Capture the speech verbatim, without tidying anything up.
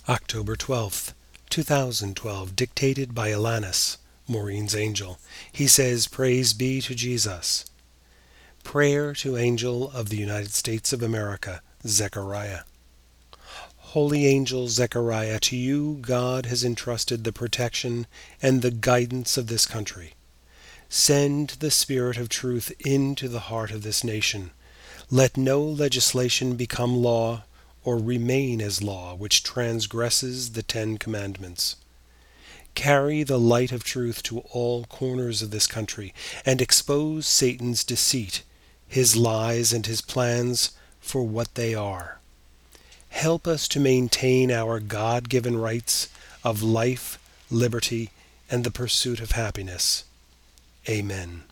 October twelfth, two thousand twelve, dictated by Alanis, Maureen's angel. He says, "Praise be to Jesus." Prayer to Angel of the United States of America, Zechariah. Holy angel Zechariah, to you God has entrusted the protection and the guidance of this country. Send the Spirit of truth into the heart of this nation. Let no legislation become law or remain as law which transgresses the Ten Commandments. Carry the light of truth to all corners of this country and expose Satan's deceit, his lies, and his plans for what they are. Help us to maintain our God-given rights of life, liberty, and the pursuit of happiness. Amen.